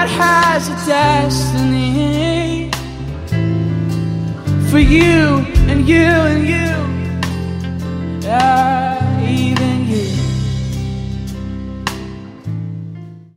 that has a destiny for you and you and you. Yeah.